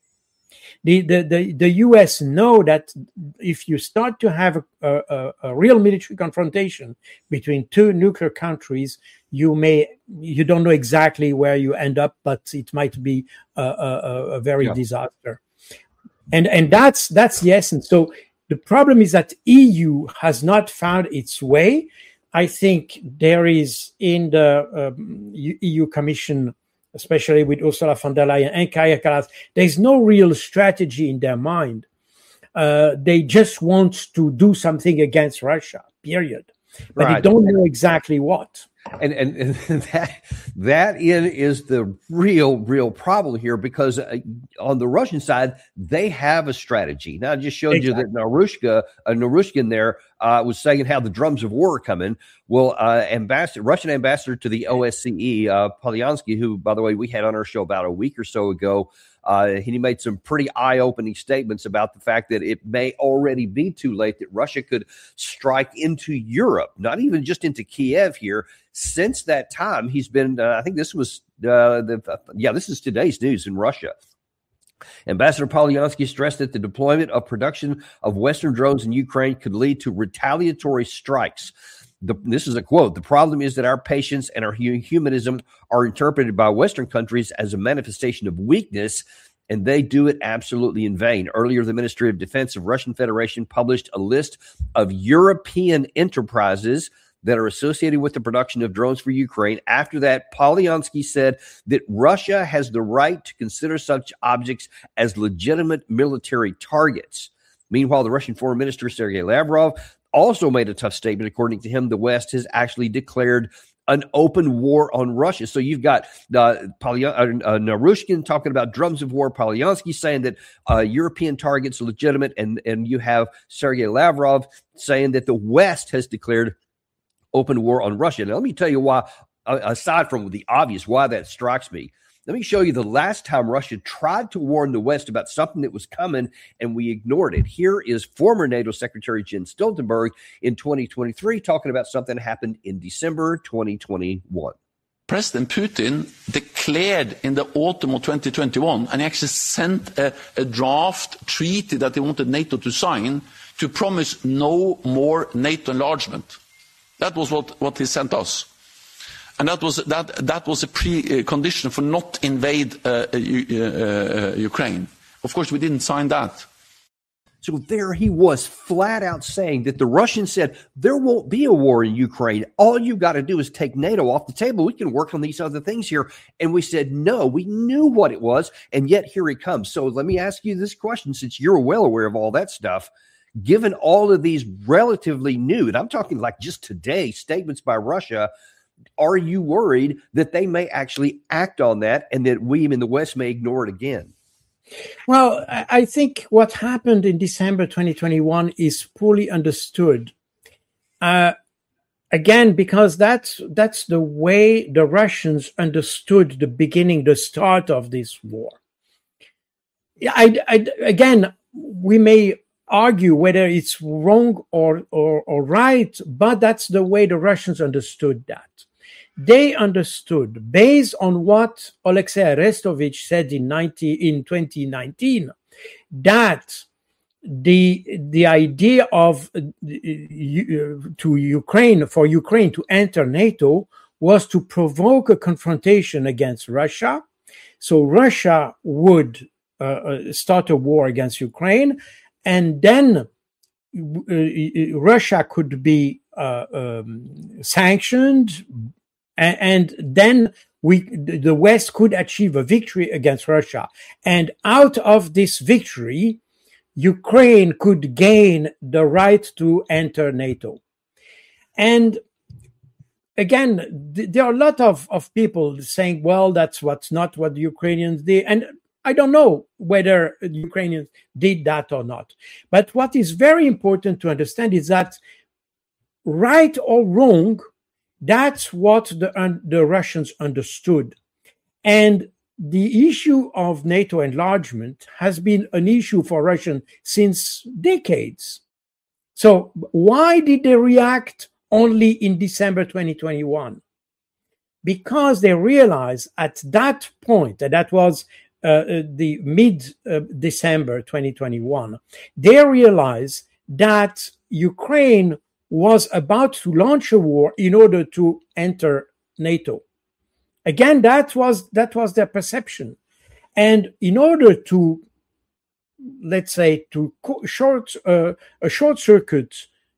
The US know that if you start to have a real military confrontation between two nuclear countries, you don't know exactly where you end up, but it might be a very disaster. And that's the essence. So the problem is that EU has not found its way. I think there is in the EU Commission, especially with Ursula von der Leyen and Kaja Kallas, there's no real strategy in their mind. They just want to do something against Russia, period. But they don't know exactly what. And that is the real problem here, because on the Russian side, they have a strategy. Now, I just showed you that Narushkin there was saying how the drums of war are coming. Well, Russian ambassador to the OSCE, Polyansky, who, by the way, we had on our show about a week or so ago, he made some pretty eye-opening statements about the fact that it may already be too late, that Russia could strike into Europe, not even just into Kiev here. Since that time, he's been, I think this was, this is today's news in Russia. Ambassador Polyansky stressed that the deployment of production of Western drones in Ukraine could lead to retaliatory strikes. This is a quote. The problem is that our patience and our humanism are interpreted by Western countries as a manifestation of weakness, and they do it absolutely in vain. Earlier, the Ministry of Defense of Russian Federation published a list of European enterprises that are associated with the production of drones for Ukraine. After that, Polyansky said that Russia has the right to consider such objects as legitimate military targets. Meanwhile, the Russian Foreign Minister, Sergei Lavrov, also made a tough statement. According to him, the West has actually declared an open war on Russia. So you've got Narushkin talking about drums of war, Polyansky saying that European targets are legitimate, and you have Sergei Lavrov saying that the West has declared open war on Russia. Now, let me tell you why, aside from the obvious, why that strikes me. Let me show you the last time Russia tried to warn the West about something that was coming and we ignored it. Here is former NATO Secretary Jens Stoltenberg in 2023 talking about something that happened in December 2021. President Putin declared in the autumn of 2021, and he actually sent a draft treaty that he wanted NATO to sign to promise no more NATO enlargement. That was what he sent us. And that was a precondition for not invade Ukraine. Of course, we didn't sign that. So there he was, flat out saying that the Russians said there won't be a war in Ukraine. All you got to do is take NATO off the table. We can work on these other things here. And we said, no, we knew what it was. And yet here it comes. So let me ask you this question, since you're well aware of all that stuff. Given all of these relatively new, and I'm talking like just today, statements by Russia, are you worried that they may actually act on that and that we in the West may ignore it again? Well, I think what happened in December 2021 is poorly understood. Again, because that's the way the Russians understood the start of this war. Again, we may argue whether it's wrong or right, but that's the way the Russians understood that. They understood, based on what Alexei Arestovich said in 2019, that the idea of for Ukraine to enter NATO was to provoke a confrontation against Russia. So Russia would start a war against Ukraine, and then Russia could be sanctioned, and then the West could achieve a victory against Russia. And out of this victory, Ukraine could gain the right to enter NATO. And again, there are a lot of people saying, well, that's not what the Ukrainians did. And I don't know whether the Ukrainians did that or not. But what is very important to understand is that, right or wrong, that's what the Russians understood. And the issue of NATO enlargement has been an issue for Russia since decades. So why did they react only in December 2021? Because they realized at that point, and that was the mid-December 2021, they realized that Ukraine was about to launch a war in order to enter NATO. Again, that was their perception. And in order to, let's say, to short circuit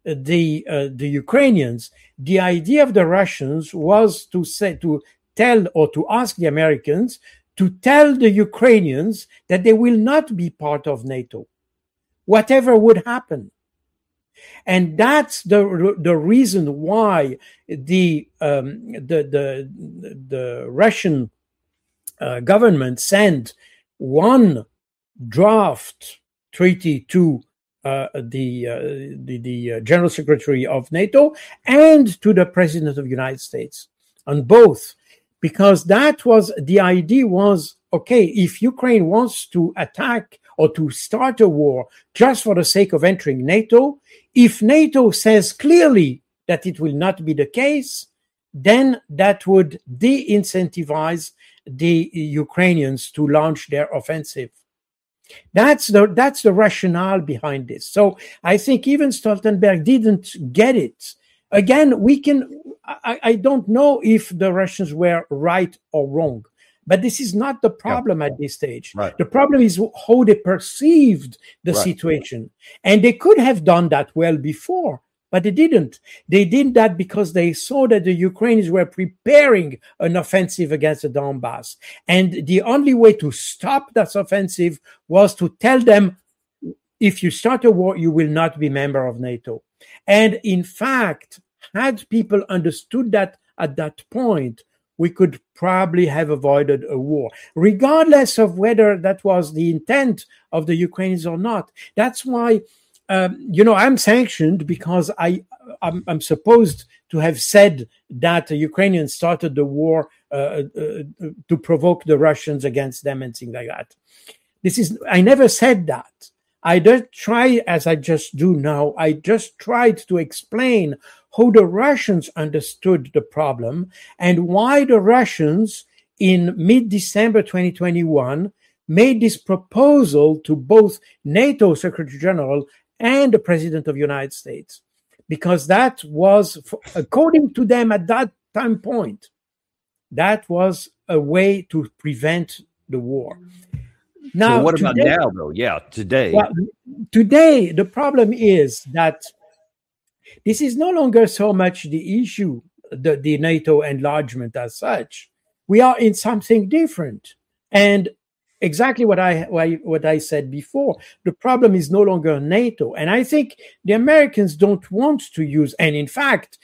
the Ukrainians, the idea of the Russians was to ask the Americans to tell the Ukrainians that they will not be part of NATO, whatever would happen. And that's the reason why the Russian government sent one draft treaty to the General Secretary of NATO and to the President of the United States, on both, because that was the idea was, okay, if Ukraine wants to attack or to start a war just for the sake of entering NATO, if NATO says clearly that it will not be the case, then that would de-incentivize the Ukrainians to launch their offensive. That's the rationale behind this. So I think even Stoltenberg didn't get it. Again, I don't know if the Russians were right or wrong, but this is not the problem at this stage. Right. The problem is how they perceived the situation. And they could have done that well before, but they didn't. They did that because they saw that the Ukrainians were preparing an offensive against the Donbass. And the only way to stop that offensive was to tell them, if you start a war, you will not be member of NATO. And in fact, had people understood that at that point, we could probably have avoided a war, regardless of whether that was the intent of the Ukrainians or not. That's why, I'm sanctioned because I'm supposed to have said that the Ukrainians started the war to provoke the Russians against them and things like that. I never said that. I don't try, as I just do now, I just tried to explain how the Russians understood the problem and why the Russians in mid-December 2021 made this proposal to both NATO Secretary General and the President of the United States. Because that was, according to them at that time point, that was a way to prevent the war. Now, so what about now, though? Yeah, today. Well, today, the problem is that this is no longer so much the issue, the NATO enlargement as such. We are in something different. And exactly what I said before, the problem is no longer NATO. And I think the Americans don't want to use, and in fact,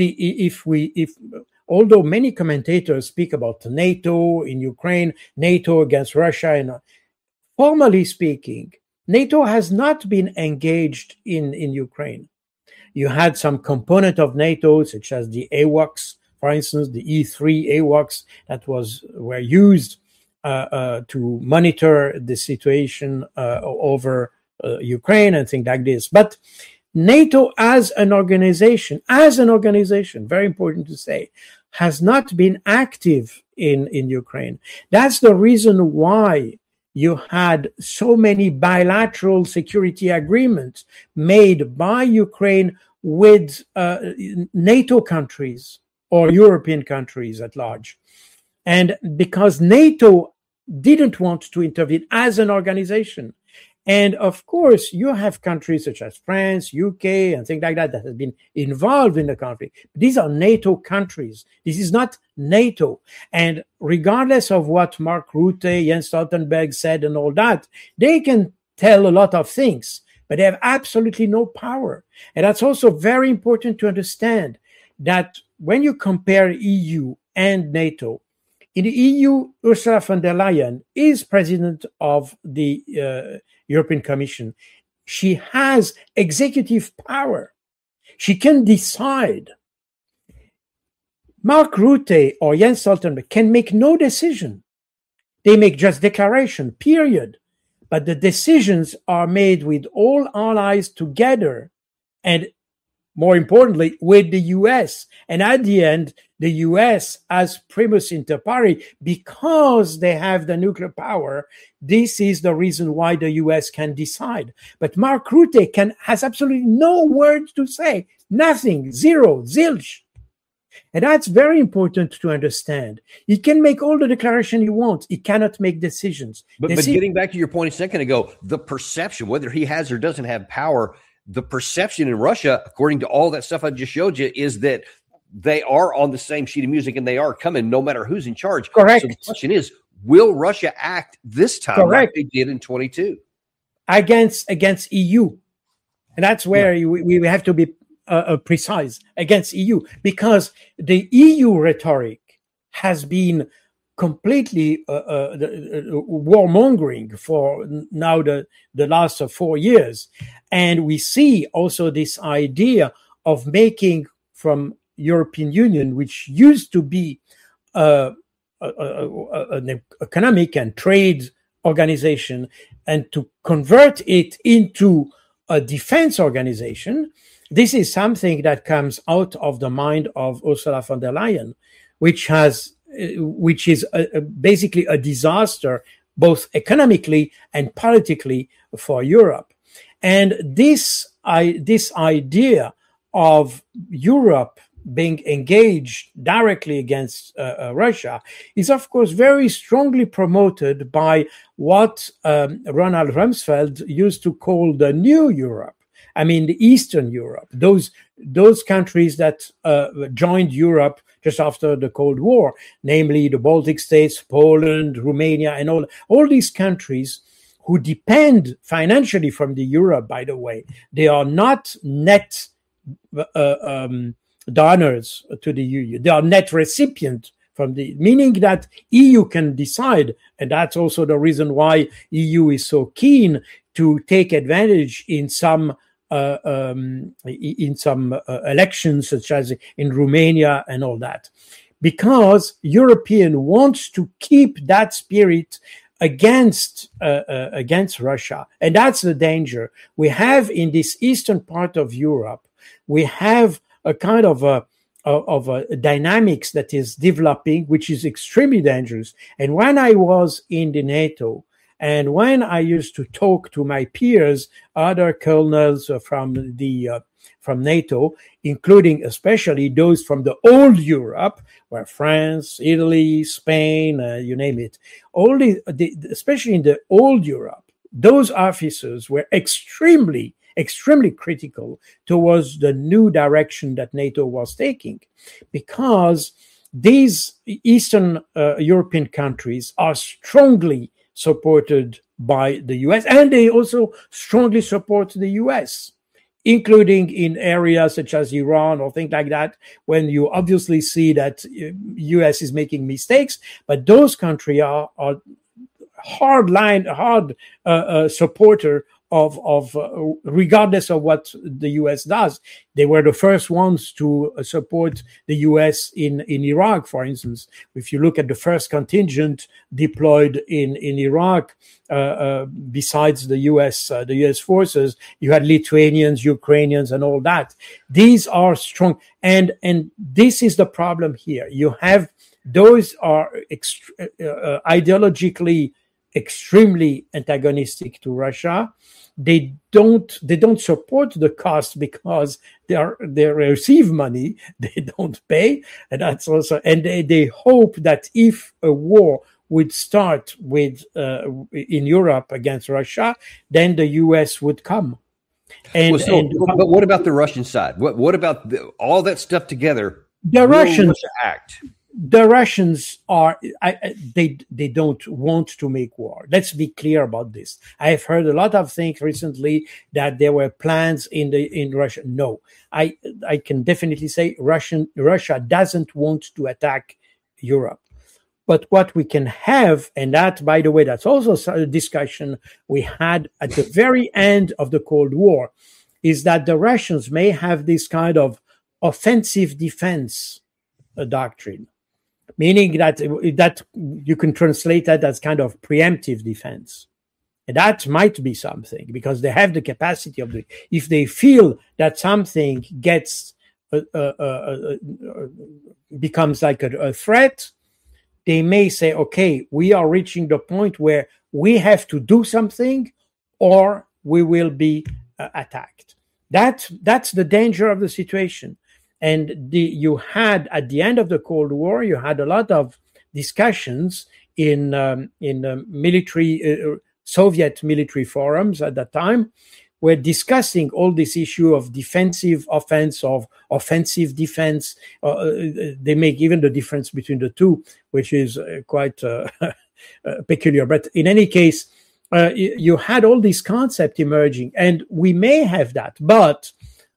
although many commentators speak about NATO in Ukraine, NATO against Russia, and formally speaking, NATO has not been engaged in Ukraine. You had some component of NATO, such as the AWACS, for instance, the E3 AWACS that were used to monitor the situation over Ukraine and things like this. But NATO as an organization, very important to say, has not been active in Ukraine. That's the reason why you had so many bilateral security agreements made by Ukraine with NATO countries or European countries at large. And because NATO didn't want to intervene as an organization. And of course, you have countries such as France, UK, and things like that have been involved in the conflict. These are NATO countries. This is not NATO. And regardless of what Mark Rutte, Jens Stoltenberg said and all that, they can tell a lot of things, but they have absolutely no power. And that's also very important to understand that when you compare EU and NATO, in the EU, Ursula von der Leyen is president of the European Commission. She has executive power. She can decide. Mark Rutte or Jens Stoltenberg can make no decision. They make just declaration, period. But the decisions are made with all allies together and, more importantly, with the US. And at the end, the US as primus inter pares, because they have the nuclear power, this is the reason why the US can decide. But Mark Rutte has absolutely no word to say. Nothing. Zero. Zilch. And that's very important to understand. He can make all the declaration he wants. He cannot make decisions. But getting back to your point a second ago, the perception, whether he has or doesn't have power, the perception in Russia, according to all that stuff I just showed you, is that they are on the same sheet of music and they are coming no matter who's in charge. Correct. So the question is, will Russia act this time like they did in 22? Against EU. And that's where we have to be precise, against EU, because the EU rhetoric has been completely warmongering for now the last 4 years. And we see also this idea of making from European Union, which used to be an economic and trade organization, and to convert it into a defense organization. This is something that comes out of the mind of Ursula von der Leyen, which is basically a disaster, both economically and politically, for Europe. And this idea of Europe being engaged directly against Russia is, of course, very strongly promoted by what Ronald Rumsfeld used to call the New Europe. I mean, the Eastern Europe, those countries that joined Europe just after the Cold War, namely the Baltic states, Poland, Romania, and all these countries who depend financially from the Europe, by the way. They are not net donors to the EU. They are net recipient meaning that EU can decide, and that's also the reason why EU is so keen to take advantage in some elections, such as in Romania and all that, because European wants to keep that spirit against Russia, and that's the danger we have in this eastern part of Europe. We have a kind of a dynamics that is developing, which is extremely dangerous. And when I was in the NATO, and when I used to talk to my peers, other colonels from NATO, including especially those from the old Europe, where France, Italy, Spain, you name it, especially in the old Europe, those officers were extremely critical towards the new direction that NATO was taking, because these Eastern European countries are strongly supported by the US, and they also strongly support the US, including in areas such as Iran or things like that, when you obviously see that US is making mistakes. But those countries are hard supporter of regardless of what the US does. They were the first ones to support the US in Iraq, for instance. If you look at the first contingent deployed in Iraq, besides the US forces, you had Lithuanians, Ukrainians, and all that. These are strong, and this is the problem here. You have those are ideologically extremely antagonistic to Russia. They don't support the cost because they receive money, they don't pay, and that's also, and they hope that if a war would start with in Europe against Russia, then the US would come. But what about the Russian side? What about all that stuff together? The Russians Russia act. The Russians they don't want to make war. Let's be clear about this. I've heard a lot of things recently that there were plans in Russia. No, I can definitely say Russia doesn't want to attack Europe. But what we can have, and that, by the way, that's also a discussion we had at the very end of the Cold War, is that the Russians may have this kind of offensive defense doctrine. Meaning that you can translate that as kind of preemptive defense. And that might be something, because they have the capacity of if they feel that something gets becomes like a threat, they may say, okay, we are reaching the point where we have to do something or we will be attacked. That's the danger of the situation. And you had, at the end of the Cold War, you had a lot of discussions in military Soviet military forums at that time, were discussing all this issue of defensive offense, of offensive defense. They make even the difference between the two, which is quite peculiar. But in any case, you had all these concepts emerging, and we may have that, but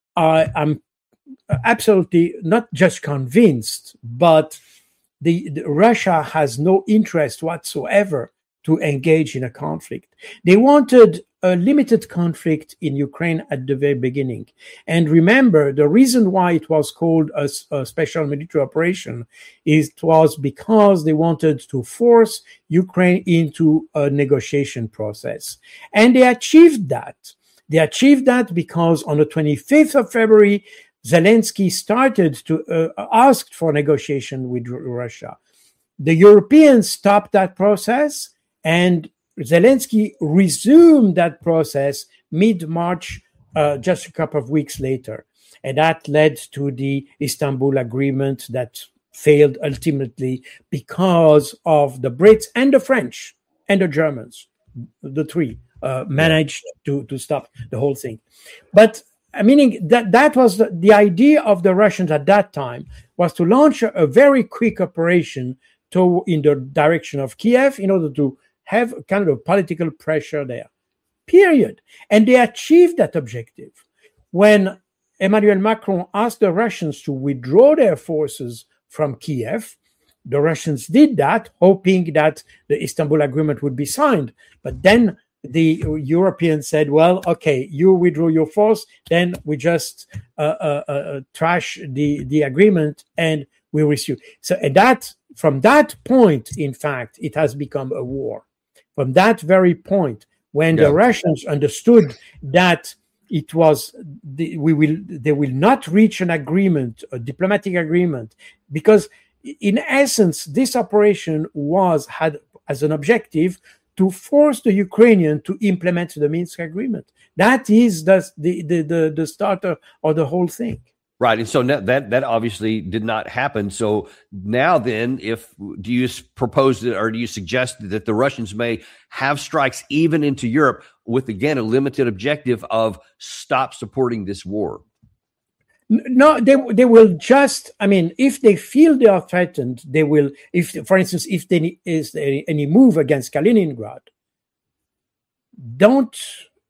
I'm absolutely not just convinced, but the Russia has no interest whatsoever to engage in a conflict. They wanted a limited conflict in Ukraine at the very beginning. And remember, the reason why it was called a special military operation was because they wanted to force Ukraine into a negotiation process. And they achieved that. They achieved that because on the 25th of February, Zelensky started to ask for negotiation with Russia. The Europeans stopped that process, and Zelensky resumed that process mid-March, just a couple of weeks later. And that led to the Istanbul Agreement that failed ultimately because of the Brits and the French and the Germans. The three managed to stop the whole thing. But meaning that was the idea of the Russians at that time, was to launch a very quick operation in the direction of Kiev in order to have kind of political pressure there, period. And they achieved that objective. When Emmanuel Macron asked the Russians to withdraw their forces from Kiev, the Russians did that, hoping that the Istanbul Agreement would be signed. But then the Europeans said, well, okay, you withdraw your force, then we just trash the agreement and we resume. So from that point, in fact, it has become a war. From that very point, when the Russians understood that it was they will not reach an agreement, a diplomatic agreement, because in essence, this operation had as an objective to force the Ukrainian to implement the Minsk agreement. That is the starter of the whole thing. Right. And so that obviously did not happen. So now then, do you propose or do you suggest that the Russians may have strikes even into Europe with, again, a limited objective of stop supporting this war? No, they will just, if they feel they are threatened, they will, for instance, if there is any move against Kaliningrad, don't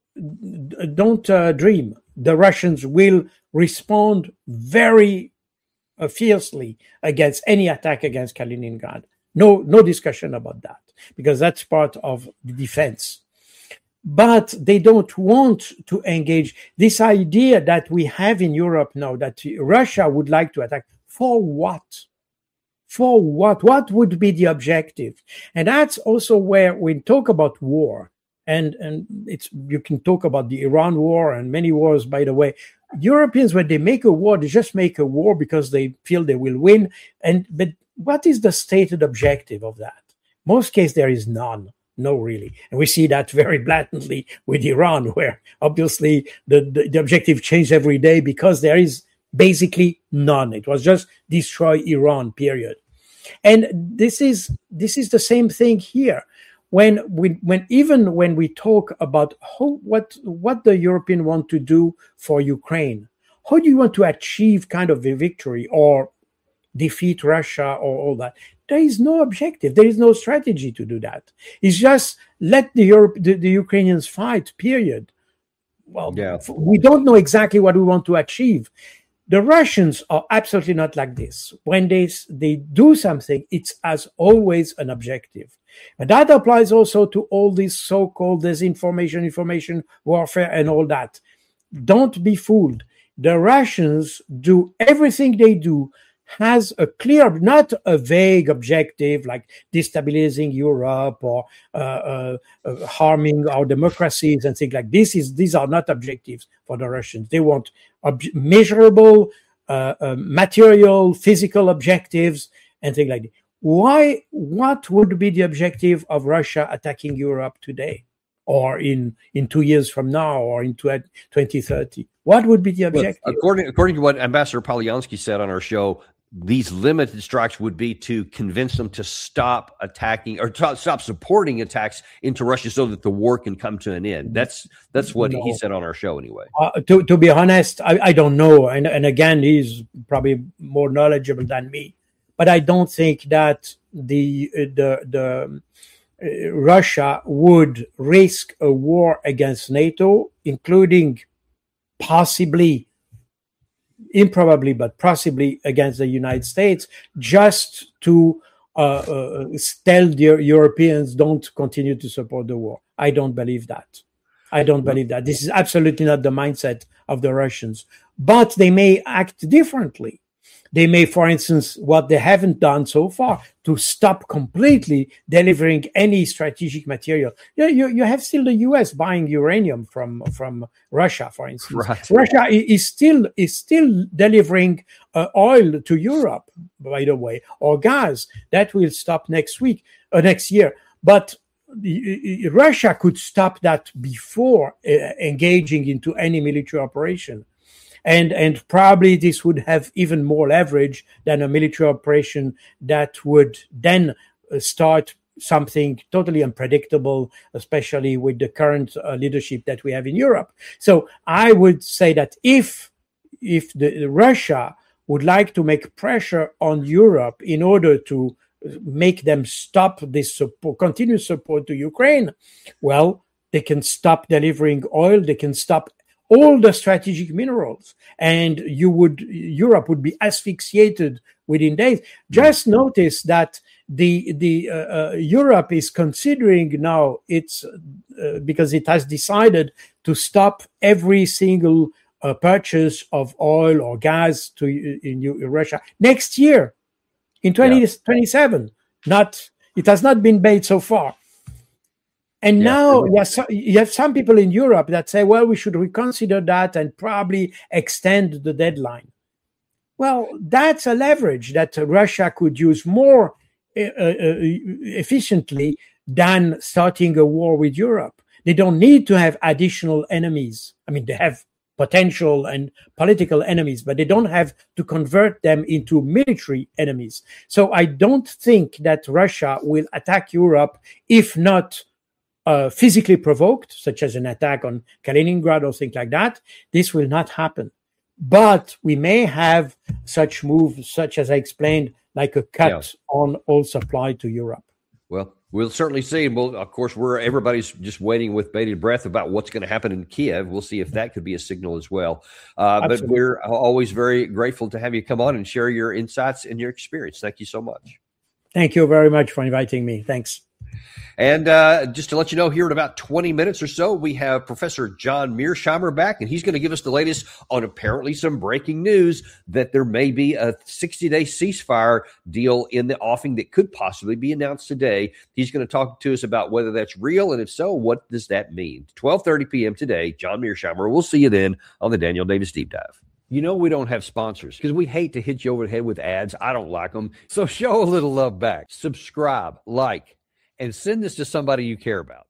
dream. The Russians will respond very fiercely against any attack against Kaliningrad. No discussion about that, because that's part of the defense. But they don't want to engage. This idea that we have in Europe now, that Russia would like to attack, for what? For what? What would be the objective? And that's also where we talk about war. And you can talk about the Iran war and many wars, by the way. Europeans, when they make a war, they just make a war because they feel they will win. But what is the stated objective of that? Most cases, there is none. No, really. And we see that very blatantly with Iran, where obviously the objective changed every day because there is basically none. It was just destroy Iran, period. And this is the same thing here. When we talk about what the Europeans want to do for Ukraine, how do you want to achieve kind of a victory or defeat Russia or all that? There is no objective. There is no strategy to do that. It's just let the Ukrainians fight, period. Well, we don't know exactly what we want to achieve. The Russians are absolutely not like this. When they do something, it's as always an objective. And that applies also to all this so-called disinformation, information warfare, and all that. Don't be fooled. The Russians do everything they do has a clear, not a vague objective like destabilizing Europe or harming our democracies and things like this. These are not objectives for the Russians. They want measurable, material, physical objectives and things like that. Why? What would be the objective of Russia attacking Europe today, or in 2 years from now, or in 2030? What would be the objective? Well, according to what Ambassador Polyansky said on our show, these limited strikes would be to convince them to stop attacking or stop supporting attacks into Russia so that the war can come to an end. That's what he said on our show anyway. To be honest, I don't know. And again, he's probably more knowledgeable than me. But I don't think that the Russia would risk a war against NATO, including possibly, improbably, but possibly against the United States, just to tell the Europeans don't continue to support the war. I don't believe that. This is absolutely not the mindset of the Russians. But they may act differently. They may, for instance, what they haven't done so far, to stop completely delivering any strategic material. You have still the U.S. buying uranium from Russia, for instance. Right. Russia is still delivering oil to Europe, by the way, or gas. That will stop next year. But Russia could stop that before engaging into any military operation. And probably this would have even more leverage than a military operation that would then start something totally unpredictable, especially with the current leadership that we have in Europe. So I would say that if Russia would like to make pressure on Europe in order to make them stop this continuous support to Ukraine, well, they can stop delivering oil, they can stop all the strategic minerals, and Europe would be asphyxiated within days. Just notice that the Europe is considering now because it has decided to stop every single purchase of oil or gas in Russia next year in 2027. It has not been made so far. And now you have some people in Europe that say, well, we should reconsider that and probably extend the deadline. Well, that's a leverage that Russia could use more efficiently than starting a war with Europe. They don't need to have additional enemies. I mean, they have potential and political enemies, but they don't have to convert them into military enemies. So I don't think that Russia will attack Europe if not physically provoked, such as an attack on Kaliningrad or things like that. This will not happen. But we may have such moves, such as I explained, like a cut on oil supply to Europe. Well, we'll certainly see. Well, of course, everybody's just waiting with bated breath about what's going to happen in Kiev. We'll see if that could be a signal as well. But we're always very grateful to have you come on and share your insights and your experience. Thank you so much. Thank you very much for inviting me. Thanks. And just to let you know, here in about 20 minutes or so, we have Professor John Mearsheimer back, and he's going to give us the latest on apparently some breaking news that there may be a 60-day ceasefire deal in the offing that could possibly be announced today. He's going to talk to us about whether that's real, and if so, what does that mean? 12:30 p.m. today, John Mearsheimer. We'll see you then on the Daniel Davis Deep Dive. You know we don't have sponsors because we hate to hit you over the head with ads. I don't like them. So show a little love back. Subscribe, like, and send this to somebody you care about.